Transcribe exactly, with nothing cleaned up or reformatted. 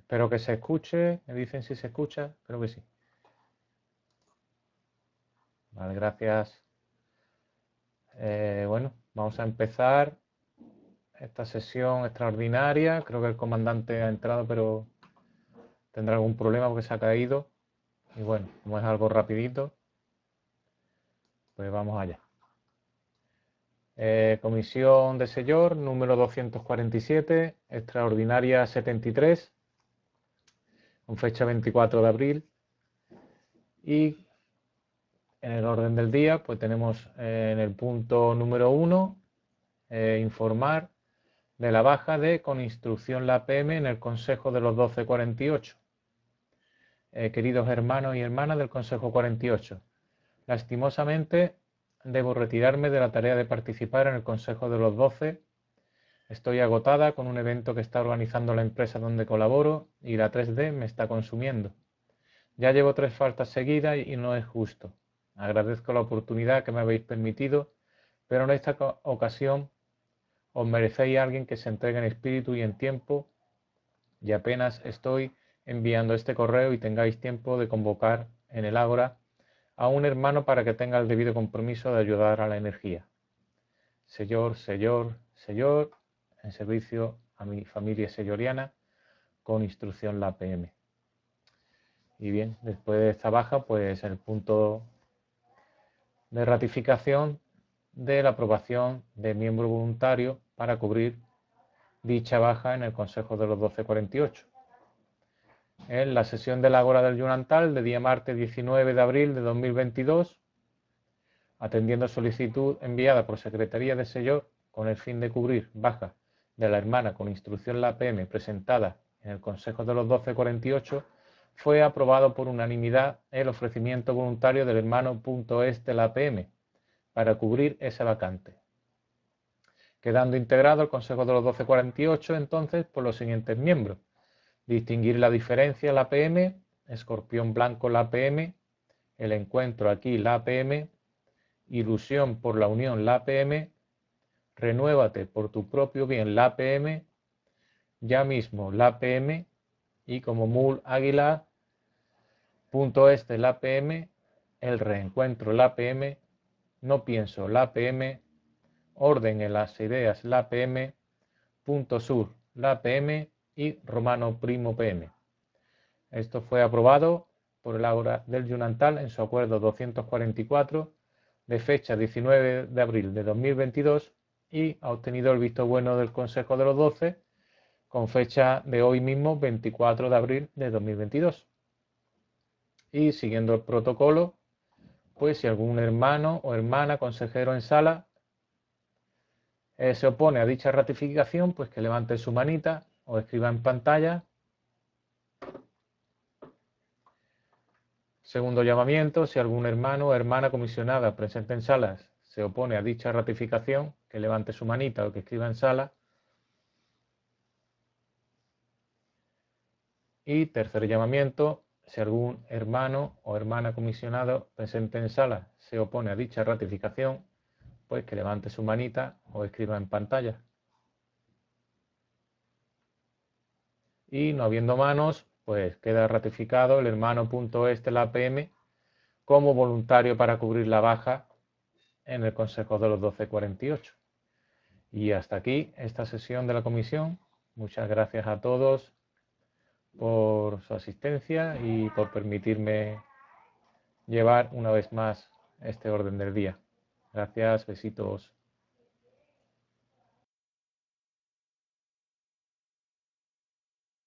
Espero que se escuche. Me dicen si se escucha. Creo que sí. Vale, gracias. Eh, bueno, vamos a empezar esta sesión extraordinaria. Creo que el comandante ha entrado, pero tendrá algún problema porque se ha caído. Y bueno, como es algo rapidito, pues vamos allá. Eh, comisión de Sellor, número doscientos cuarenta y siete, extraordinaria setenta y tres, con fecha veinticuatro de abril. Y en el orden del día, pues tenemos eh, en el punto número uno, eh, informar de la baja de con instrucción la P M en el Consejo de los doce cuarenta y ocho. Eh, queridos hermanos y hermanas del Consejo cuarenta y ocho, lastimosamente debo retirarme de la tarea de participar en el Consejo de los doce. Estoy agotada con un evento que está organizando la empresa donde colaboro y la tres D me está consumiendo. Ya llevo tres faltas seguidas y no es justo. Agradezco la oportunidad que me habéis permitido, pero en esta ocasión os merecéis a alguien que se entregue en espíritu y en tiempo, y apenas estoy enviando este correo y tengáis tiempo de convocar en el Ágora a un hermano para que tenga el debido compromiso de ayudar a la energía. Señor, señor, señor, en servicio a mi familia selloriana, con instrucción la P M. Y bien, después de esta baja, pues el punto de ratificación de la aprobación de miembro voluntario para cubrir dicha baja en el Consejo de los doce cuarenta y ocho. En la sesión de la Ágora del Yunantal de día martes diecinueve de abril de dos mil veintidós, atendiendo solicitud enviada por Secretaría de Sellor con el fin de cubrir baja de la hermana con instrucción la P M presentada en el Consejo de los doce cuarenta y ocho, fue aprobado por unanimidad el ofrecimiento voluntario del hermano punto es de la P M para cubrir esa vacante, quedando integrado el Consejo de los doce cuarenta y ocho entonces por los siguientes miembros: distinguir la diferencia la P M, Escorpión Blanco la P M, el encuentro aquí la P M, Ilusión por la Unión la P M, Renuévate por tu propio bien la P M, Ya mismo la P M, y como Mul Águila punto este la P M, El Reencuentro la P M, No Pienso la P M, Orden en las Ideas la P M, Punto Sur la P M y Romano Primo P M. Esto fue aprobado por el Ágora del Yunantal en su acuerdo doscientos cuarenta y cuatro de fecha diecinueve de abril de dos mil veintidós y ha obtenido el visto bueno del Consejo de los doce con fecha de hoy mismo, veinticuatro de abril de dos mil veintidós. Y siguiendo el protocolo, pues si algún hermano o hermana consejero en sala eh, se opone a dicha ratificación, pues que levante su manita o escriba en pantalla. Segundo llamamiento, si algún hermano o hermana comisionada presente en salas se opone a dicha ratificación, que levante su manita o que escriba en sala. Y tercer llamamiento, si algún hermano o hermana comisionado presente en sala se opone a dicha ratificación, pues que levante su manita o escriba en pantalla. Y no habiendo manos, pues queda ratificado el hermano punto este la P M como voluntario para cubrir la baja en el Consejo de los doce cuarenta y ocho. Y hasta aquí esta sesión de la comisión. Muchas gracias a todos por su asistencia y por permitirme llevar una vez más este orden del día. Gracias, besitos.